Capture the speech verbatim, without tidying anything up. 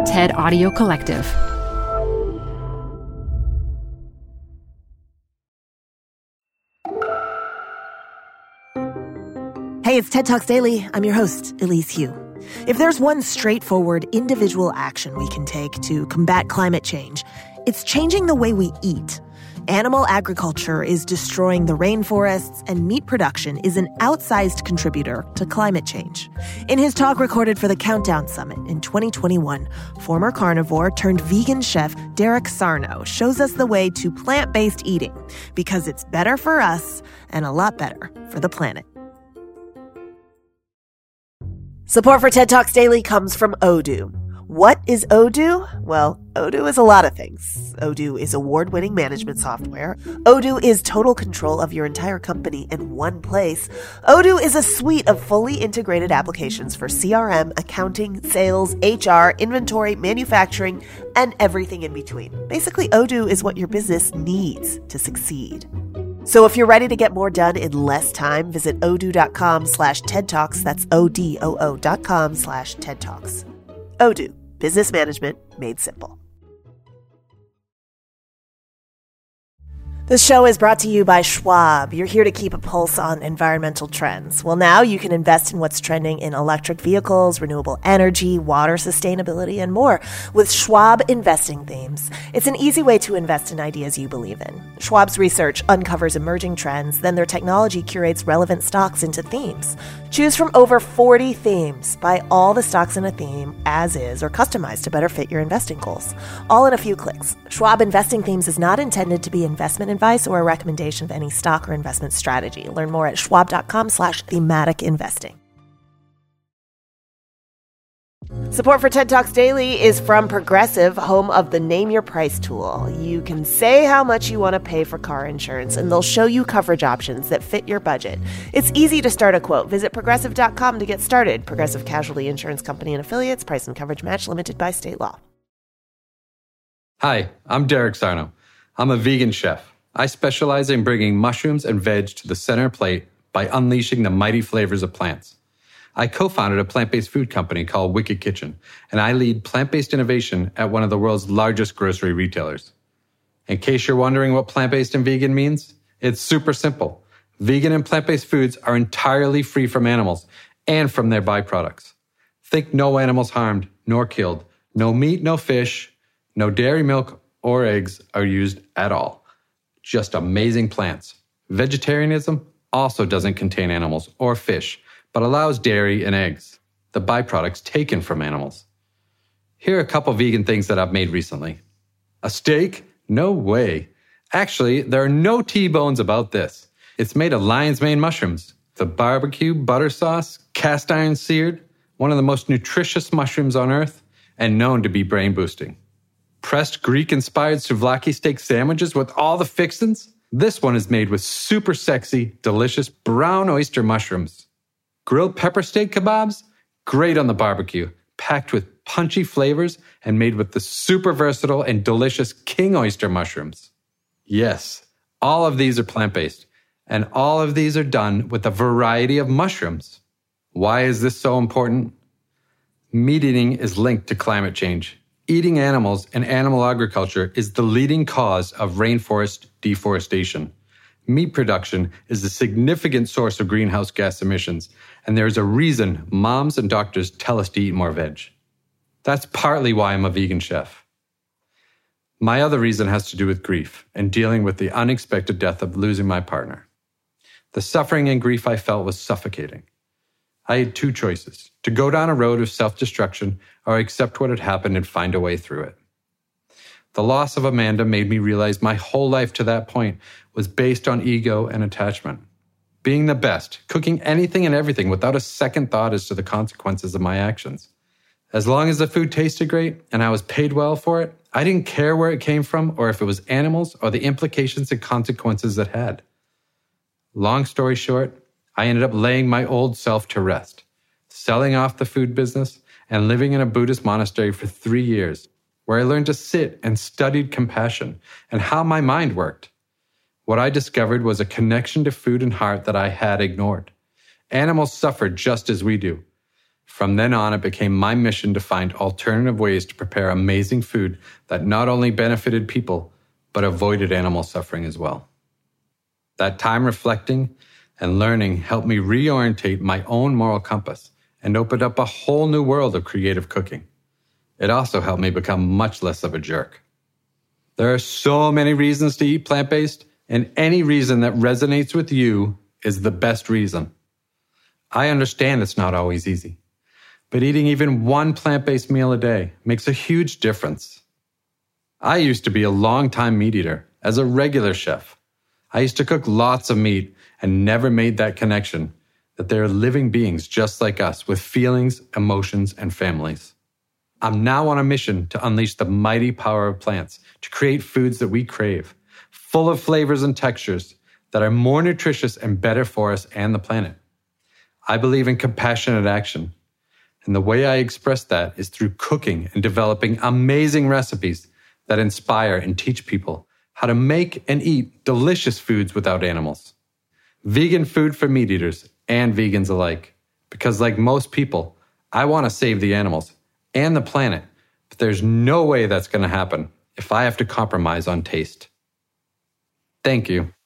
TED Audio Collective. Hey, it's TED Talks Daily. I'm your host, Elise Hu. If there's one straightforward individual action we can take to combat climate change, it's changing the way we eat. Animal agriculture is destroying the rainforests, and meat production is an outsized contributor to climate change. In his talk recorded for the Countdown Summit in twenty twenty-one, former carnivore turned vegan chef Derek Sarno shows us the way to plant-based eating because it's better for us and a lot better for the planet. Support for TED Talks Daily comes from Odoo. What is Odoo? Well, Odoo is a lot of things. Odoo is award-winning management software. Odoo is total control of your entire company in one place. Odoo is a suite of fully integrated applications for C R M, accounting, sales, H R, inventory, manufacturing, and everything in between. Basically, Odoo is what your business needs to succeed. So if you're ready to get more done in less time, visit odoo.com slash TED Talks. That's O-D-O-O dot com slash TED Talks. Odoo, business management made simple. This show is brought to you by Schwab. You're here to keep a pulse on environmental trends. Well, now you can invest in what's trending in electric vehicles, renewable energy, water sustainability, and more with Schwab Investing Themes. It's an easy way to invest in ideas you believe in. Schwab's research uncovers emerging trends, then their technology curates relevant stocks into themes. Choose from over forty themes. Buy all the stocks in a theme as is or customized to better fit your investing goals. All in a few clicks. Schwab Investing Themes is not intended to be investment advice or a recommendation of any stock or investment strategy. Learn more at schwab.com slash thematic investing. Support for TED Talks Daily is from Progressive, home of the Name Your Price tool. You can say how much you want to pay for car insurance, and they'll show you coverage options that fit your budget. It's easy to start a quote. Visit progressive dot com to get started. Progressive Casualty Insurance Company and Affiliates. Price and coverage match limited by state law. Hi, I'm Derek Sarno. I'm a vegan chef. I specialize in bringing mushrooms and veg to the center plate by unleashing the mighty flavors of plants. I co-founded a plant-based food company called Wicked Kitchen, and I lead plant-based innovation at one of the world's largest grocery retailers. In case you're wondering what plant-based and vegan means, it's super simple. Vegan and plant-based foods are entirely free from animals and from their byproducts. Think no animals harmed nor killed. No meat, no fish, no dairy, milk, or eggs are used at all. Just amazing plants. Vegetarianism also doesn't contain animals or fish, but allows dairy and eggs, the byproducts taken from animals. Here are a couple vegan things that I've made recently. A steak? No way. Actually, there are no T-bones about this. It's made of lion's mane mushrooms. The barbecue butter sauce, cast iron seared, one of the most nutritious mushrooms on earth, and known to be brain boosting. Pressed Greek-inspired souvlaki steak sandwiches with all the fixins? This one is made with super sexy, delicious brown oyster mushrooms. Grilled pepper steak kebabs? Great on the barbecue, packed with punchy flavors and made with the super versatile and delicious king oyster mushrooms. Yes, all of these are plant-based, and all of these are done with a variety of mushrooms. Why is this so important? Meat eating is linked to climate change. Eating animals and animal agriculture is the leading cause of rainforest deforestation. Meat production is a significant source of greenhouse gas emissions, and there's a reason moms and doctors tell us to eat more veg. That's partly why I'm a vegan chef. My other reason has to do with grief and dealing with the unexpected death of losing my partner. The suffering and grief I felt was suffocating. I had two choices, to go down a road of self-destruction or accept what had happened and find a way through it. The loss of Amanda made me realize my whole life to that point was based on ego and attachment. Being the best, cooking anything and everything without a second thought as to the consequences of my actions. As long as the food tasted great and I was paid well for it, I didn't care where it came from or if it was animals or the implications and consequences it had. Long story short, I ended up laying my old self to rest, selling off the food business and living in a Buddhist monastery for three years, where I learned to sit and studied compassion and how my mind worked. What I discovered was a connection to food and heart that I had ignored. Animals suffer just as we do. From then on, it became my mission to find alternative ways to prepare amazing food that not only benefited people, but avoided animal suffering as well. That time reflecting and learning helped me reorientate my own moral compass and opened up a whole new world of creative cooking. It also helped me become much less of a jerk. There are so many reasons to eat plant-based, and any reason that resonates with you is the best reason. I understand it's not always easy, but eating even one plant-based meal a day makes a huge difference. I used to be a long-time meat eater as a regular chef. I used to cook lots of meat and never made that connection that they are living beings just like us with feelings, emotions, and families. I'm now on a mission to unleash the mighty power of plants to create foods that we crave, full of flavors and textures that are more nutritious and better for us and the planet. I believe in compassionate action, and the way I express that is through cooking and developing amazing recipes that inspire and teach people how to make and eat delicious foods without animals. Vegan food for meat eaters and vegans alike, because like most people, I want to save the animals and the planet, but there's no way that's going to happen if I have to compromise on taste. Thank you.